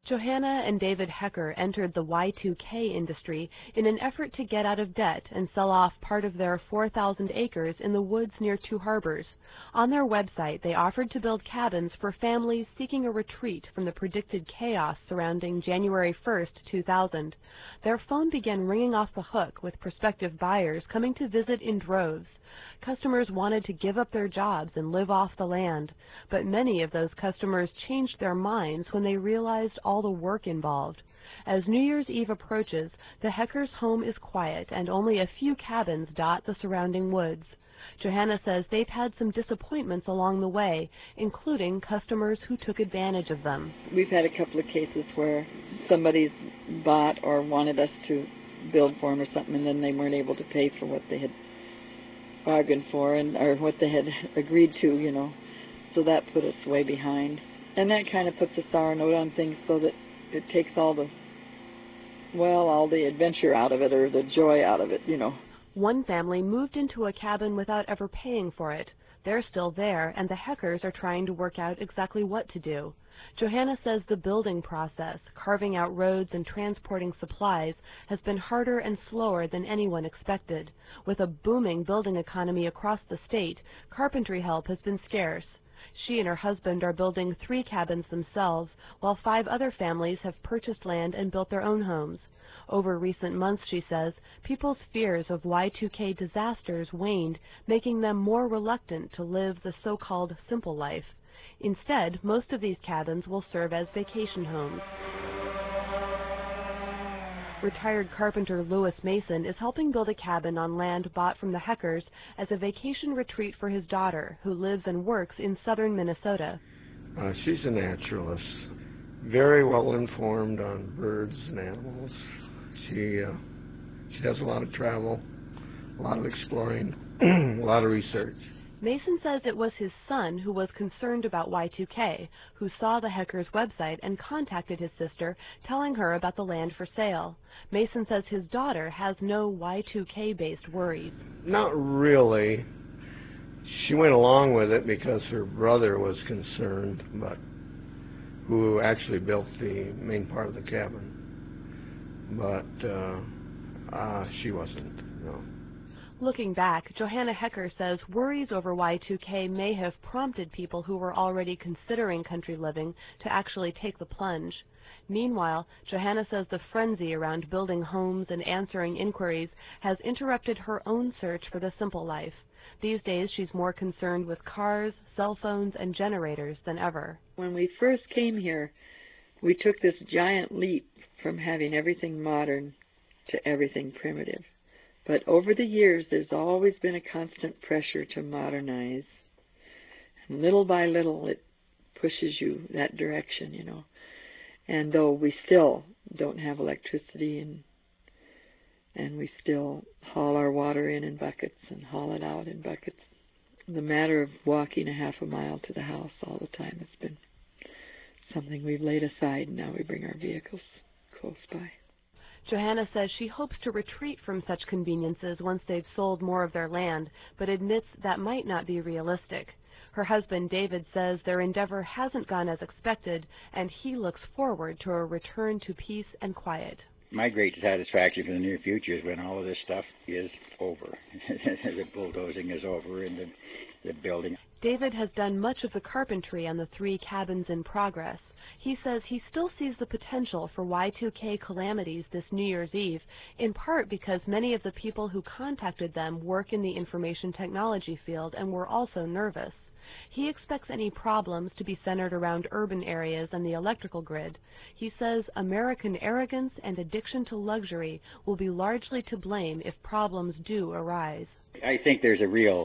Johanna and David Hecker entered the Y2K industry in an effort to get out of debt and sell off part of their 4,000 acres in the woods near Two Harbors. On their website, they offered to build cabins for families seeking a retreat from the predicted chaos surrounding January 1st, 2000. Their phone began ringing off the hook with prospective buyers coming to visit in droves. Customers wanted to give up their jobs and live off the land, but many of those customers changed their minds when they realized all the work involved. As New Year's Eve approaches, the Heckers' home is quiet and only a few cabins dot the surrounding woods. Johanna says they've had some disappointments along the way, including customers who took advantage of them. We've had a couple of cases where somebody's bought or wanted us to build for them or something, and then they weren't able to pay for what they had bargained for or what they had agreed to, you know. So that put us way behind. And that kind of puts a sour note on things so that it takes all the adventure out of it or the joy out of it, you know. One family moved into a cabin without ever paying for it. They're still there, and the Heckers are trying to work out exactly what to do. Johanna says the building process, carving out roads and transporting supplies, has been harder and slower than anyone expected. With a booming building economy across the state, carpentry help has been scarce. She and her husband are building 3 cabins themselves, while 5 other families have purchased land and built their own homes. Over recent months, she says, people's fears of Y2K disasters waned, making them more reluctant to live the so-called simple life. Instead, most of these cabins will serve as vacation homes. Retired carpenter Lewis Mason is helping build a cabin on land bought from the Heckers as a vacation retreat for his daughter, who lives and works in southern Minnesota. She's a naturalist, very well informed on birds and animals. She does a lot of travel, a lot of exploring, a lot of research. Mason says it was his son who was concerned about Y2K, who saw the Heckers' website and contacted his sister, telling her about the land for sale. Mason says his daughter has no Y2K-based worries. Not really. She went along with it because her brother was concerned, but who actually built the main part of the cabin. But she wasn't, no. Looking back, Johanna Hecker says worries over Y2K may have prompted people who were already considering country living to actually take the plunge. Meanwhile, Johanna says the frenzy around building homes and answering inquiries has interrupted her own search for the simple life. These days, she's more concerned with cars, cell phones, and generators than ever. When we first came here, we took this giant leap from having everything modern to everything primitive. But over the years, there's always been a constant pressure to modernize. And little by little, it pushes you that direction, you know. And though we still don't have electricity and we still haul our water in buckets and haul it out in buckets, the matter of walking a half a mile to the house all the time has been something we've laid aside, and now we bring our vehicles close by. Johanna says she hopes to retreat from such conveniences once they've sold more of their land, but admits that might not be realistic. Her husband, David, says their endeavor hasn't gone as expected, and he looks forward to a return to peace and quiet. My great satisfaction for the near future is when all of this stuff is over. The bulldozing is over and the building. David has done much of the carpentry on the 3 cabins in progress. He says he still sees the potential for Y2K calamities this New Year's Eve, in part because many of the people who contacted them work in the information technology field and were also nervous. He expects any problems to be centered around urban areas and the electrical grid. He says American arrogance and addiction to luxury will be largely to blame if problems do arise. I think there's a real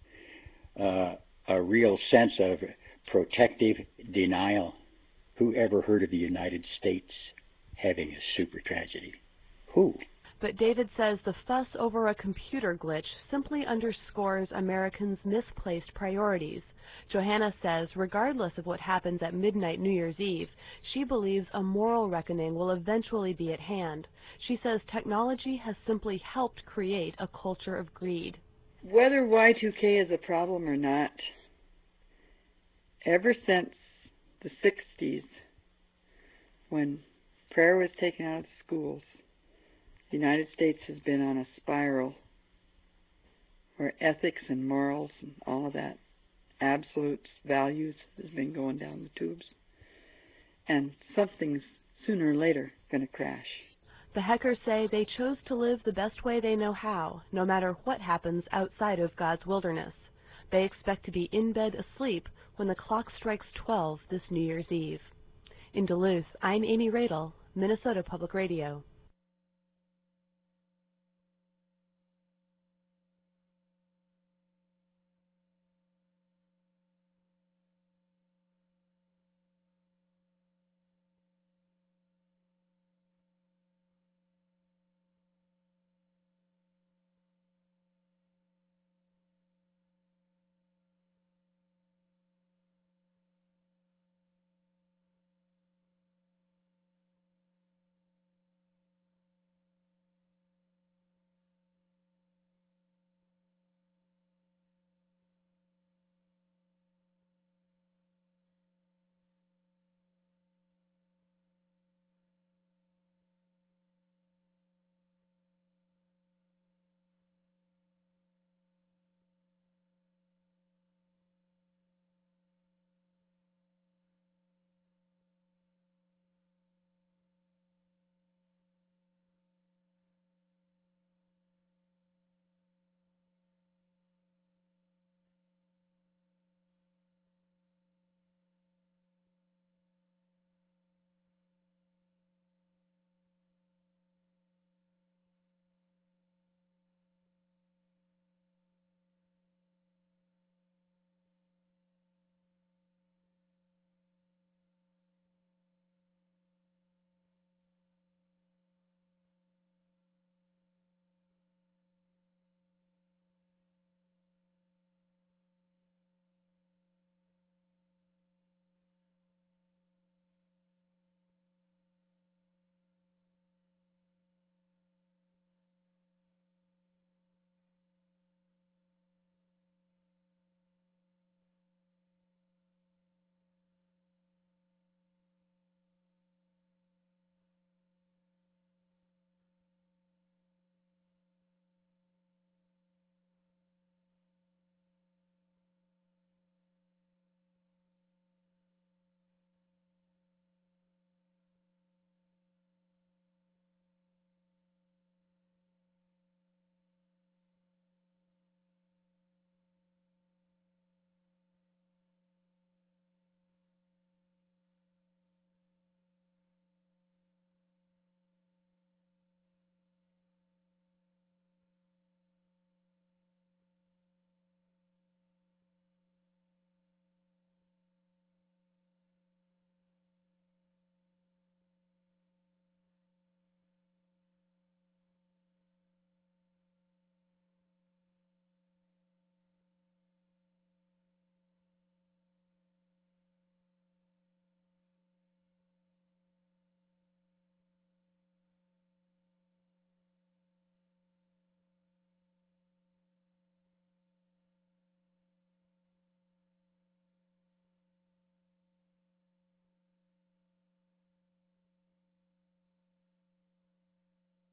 sense of protective denial. Who ever heard of the United States having a super tragedy? Who? But David says the fuss over a computer glitch simply underscores Americans' misplaced priorities. Johanna says, regardless of what happens at midnight New Year's Eve, she believes a moral reckoning will eventually be at hand. She says technology has simply helped create a culture of greed. Whether Y2K is a problem or not, ever since the 60s, when prayer was taken out of schools, the United States has been on a spiral where ethics and morals and all of that, absolute values, has been going down the tubes. And something's sooner or later going to crash. The Heckers say they chose to live the best way they know how, no matter what happens outside of God's wilderness. They expect to be in bed asleep when the clock strikes 12 this New Year's Eve. In Duluth, I'm Amy Radel, Minnesota Public Radio.